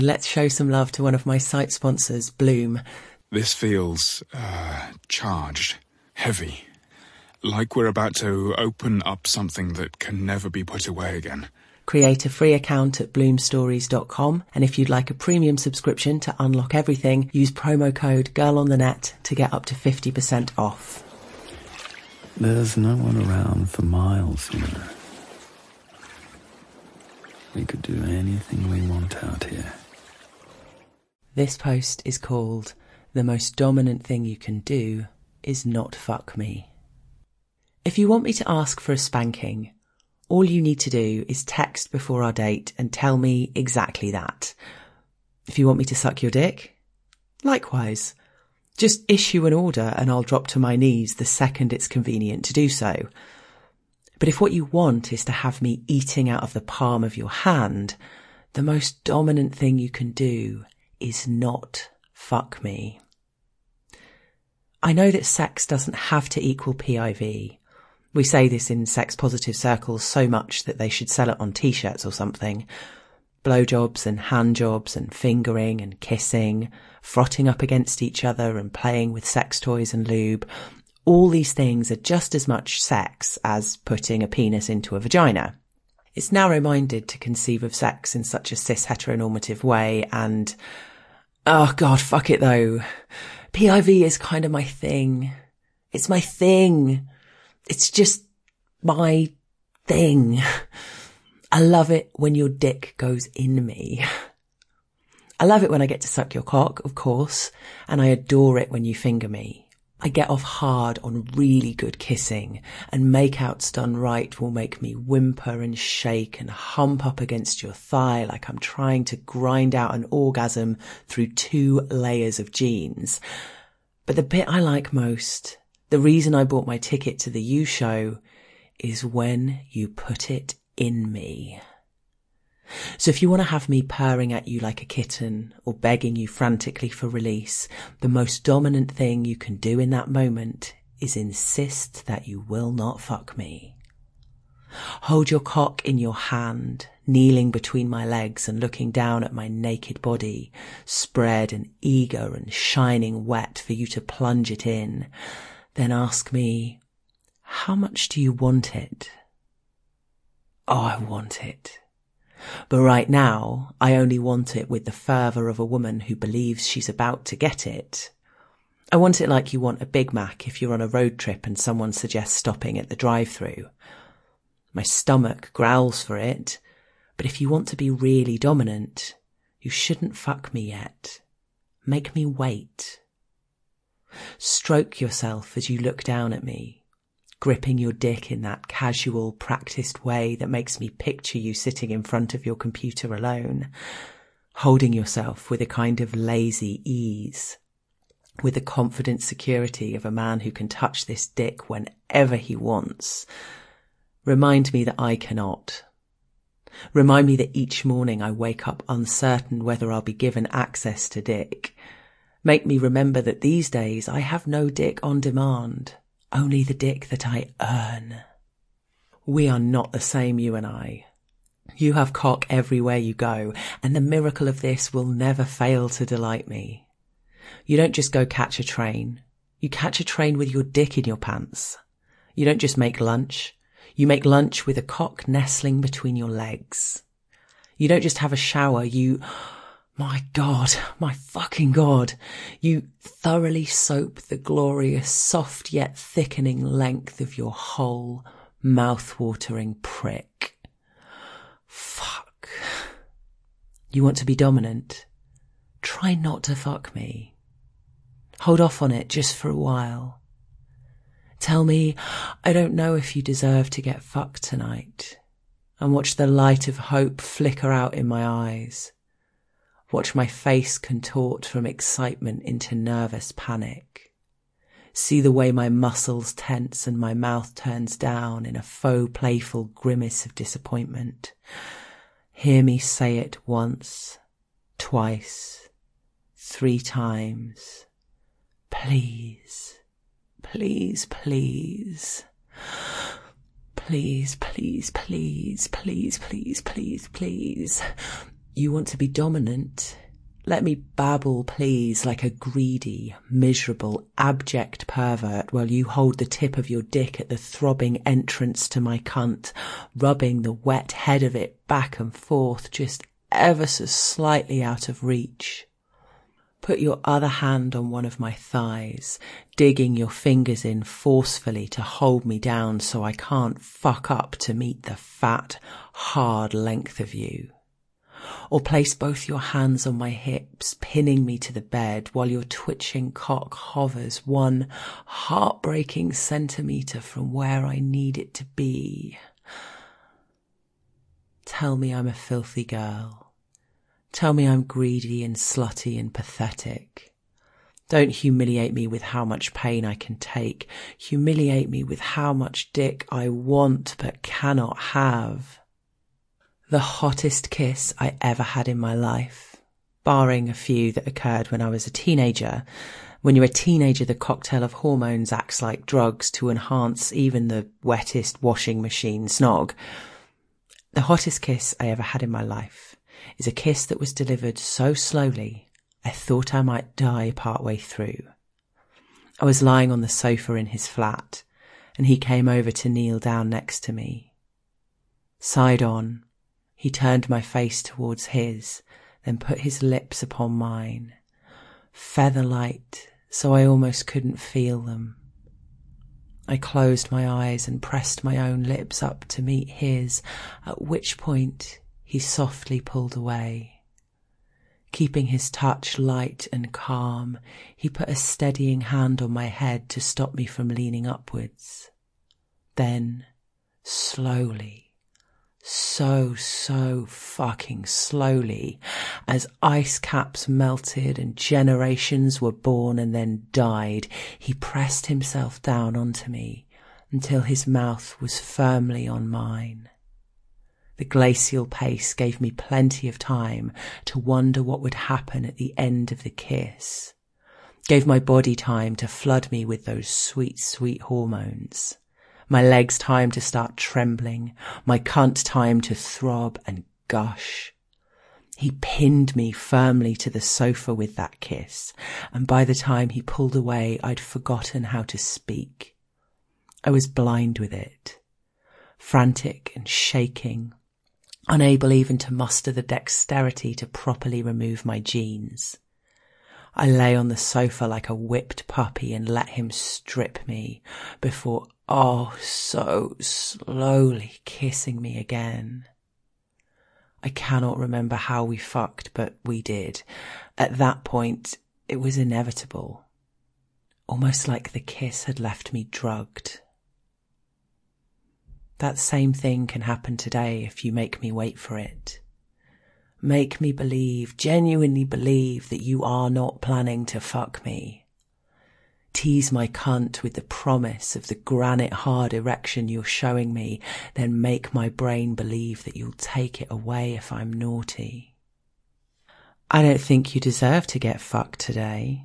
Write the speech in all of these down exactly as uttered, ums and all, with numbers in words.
Let's show some love to one of my site sponsors, Bloom. This feels, uh, charged, heavy. Like we're about to open up something that can never be put away again. Create a free account at bloom stories dot com, and if you'd like a premium subscription to unlock everything, use promo code GIRLONTHENET to get up to fifty percent off. There's no one around for miles, you know. We could do anything we want out here. This post is called "The Most Dominant Thing You Can Do Is Not Fuck Me." If you want me to ask for a spanking, all you need to do is text before our date and tell me exactly that. If you want me to suck your dick, likewise. Just issue an order and I'll drop to my knees the second it's convenient to do so. But if what you want is to have me eating out of the palm of your hand, the most dominant thing you can do is not fuck me. I know that sex doesn't have to equal P I V. We say this in sex-positive circles so much that they should sell it on t-shirts or something. Blowjobs and handjobs and fingering and kissing, frotting up against each other and playing with sex toys and lube. All these things are just as much sex as putting a penis into a vagina. It's narrow-minded to conceive of sex in such a cis-heteronormative way and... oh God, fuck it though. P I V is kind of my thing. It's my thing. It's just my thing. I love it when your dick goes in me. I love it when I get to suck your cock, of course, and I adore it when you finger me. I get off hard on really good kissing, and makeouts done right will make me whimper and shake and hump up against your thigh like I'm trying to grind out an orgasm through two layers of jeans. But the bit I like most, the reason I bought my ticket to the U show, is when you put it in me. So if you want to have me purring at you like a kitten or begging you frantically for release, the most dominant thing you can do in that moment is insist that you will not fuck me. Hold your cock in your hand, kneeling between my legs and looking down at my naked body, spread and eager and shining wet for you to plunge it in. Then ask me, how much do you want it? Oh, I want it. But right now, I only want it with the fervour of a woman who believes she's about to get it. I want it like you want a Big Mac if you're on a road trip and someone suggests stopping at the drive-thru. My stomach growls for it, but if you want to be really dominant, you shouldn't fuck me yet. Make me wait. Stroke yourself as you look down at me, gripping your dick in that casual, practiced way that makes me picture you sitting in front of your computer alone, holding yourself with a kind of lazy ease, with the confident security of a man who can touch this dick whenever he wants. Remind me that I cannot. Remind me that each morning I wake up uncertain whether I'll be given access to dick. Make me remember that these days I have no dick on demand, only the dick that I earn. We are not the same, you and I. You have cock everywhere you go, and the miracle of this will never fail to delight me. You don't just go catch a train. You catch a train with your dick in your pants. You don't just make lunch. You make lunch with a cock nestling between your legs. You don't just have a shower. You... My God, my fucking God, you thoroughly soap the glorious, soft yet thickening length of your whole, mouth-watering prick. Fuck. You want to be dominant? Try not to fuck me. Hold off on it just for a while. Tell me, I don't know if you deserve to get fucked tonight, and watch the light of hope flicker out in my eyes. Watch my face contort from excitement into nervous panic. See the way my muscles tense and my mouth turns down in a faux playful grimace of disappointment. Hear me say it once, twice, three times. Please, please, please. Please, please, please, please, please, please, please. You want to be dominant? Let me babble, please, like a greedy, miserable, abject pervert while you hold the tip of your dick at the throbbing entrance to my cunt, rubbing the wet head of it back and forth just ever so slightly out of reach. Put your other hand on one of my thighs, digging your fingers in forcefully to hold me down so I can't fuck up to meet the fat, hard length of you. Or place both your hands on my hips, pinning me to the bed while your twitching cock hovers one heartbreaking centimetre from where I need it to be. Tell me I'm a filthy girl. Tell me I'm greedy and slutty and pathetic. Don't humiliate me with how much pain I can take. Humiliate me with how much dick I want but cannot have. The hottest kiss I ever had in my life, barring a few that occurred when I was a teenager. When you're a teenager, the cocktail of hormones acts like drugs to enhance even the wettest washing machine snog. The hottest kiss I ever had in my life is a kiss that was delivered so slowly I thought I might die partway through. I was lying on the sofa in his flat, and he came over to kneel down next to me. Side on, he turned my face towards his, then put his lips upon mine, feather-light, so I almost couldn't feel them. I closed my eyes and pressed my own lips up to meet his, at which point he softly pulled away. Keeping his touch light and calm, he put a steadying hand on my head to stop me from leaning upwards. Then, slowly, so, so fucking slowly, as ice caps melted and generations were born and then died, he pressed himself down onto me until his mouth was firmly on mine. The glacial pace gave me plenty of time to wonder what would happen at the end of the kiss, gave my body time to flood me with those sweet, sweet hormones. My legs time to start trembling, my cunt time to throb and gush. He pinned me firmly to the sofa with that kiss, and by the time he pulled away, I'd forgotten how to speak. I was blind with it, frantic and shaking, unable even to muster the dexterity to properly remove my jeans. I lay on the sofa like a whipped puppy and let him strip me before, oh, so slowly kissing me again. I cannot remember how we fucked, but we did. At that point, it was inevitable. Almost like the kiss had left me drugged. That same thing can happen today if you make me wait for it. Make me believe, genuinely believe that you are not planning to fuck me. Tease my cunt with the promise of the granite hard erection you're showing me, then make my brain believe that you'll take it away if I'm naughty. I don't think you deserve to get fucked today.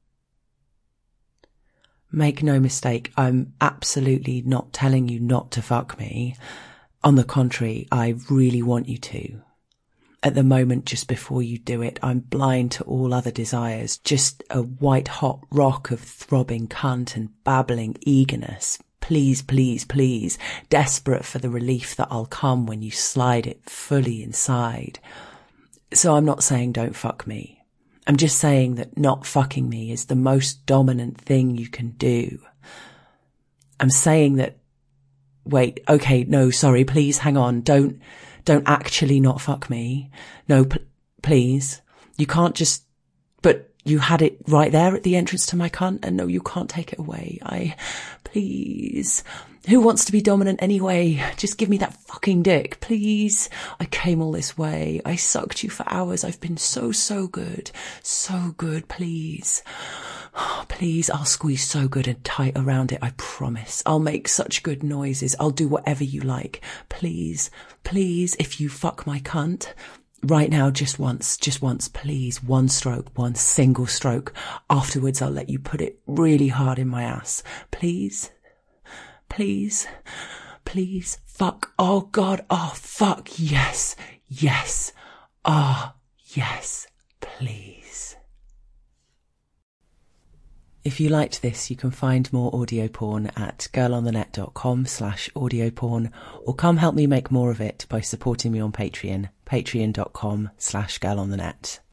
Make no mistake, I'm absolutely not telling you not to fuck me. On the contrary, I really want you to. At the moment, just before you do it, I'm blind to all other desires, just a white-hot rock of throbbing cunt and babbling eagerness. Please, please, please, desperate for the relief that I'll come when you slide it fully inside. So I'm not saying don't fuck me. I'm just saying that not fucking me is the most dominant thing you can do. I'm saying that, wait, okay, no, sorry, please hang on, don't... Don't actually not fuck me. No, p- please. You can't just... But you had it right there at the entrance to my cunt, and no, you can't take it away. I... Please. Who wants to be dominant anyway? Just give me that fucking dick, please. I came all this way. I sucked you for hours. I've been so, so good. So good, please. Please, I'll squeeze so good and tight around it, I promise. I'll make such good noises. I'll do whatever you like. Please, please, if you fuck my cunt, right now, just once, just once, please. One stroke, one single stroke. Afterwards, I'll let you put it really hard in my ass. Please, please, please, fuck. Oh God, oh fuck, yes, yes. Ah, yes, please. If you liked this, you can find more audio porn at girlonthenet.com slash audio porn, or come help me make more of it by supporting me on Patreon, patreon.com slash girlonthenet.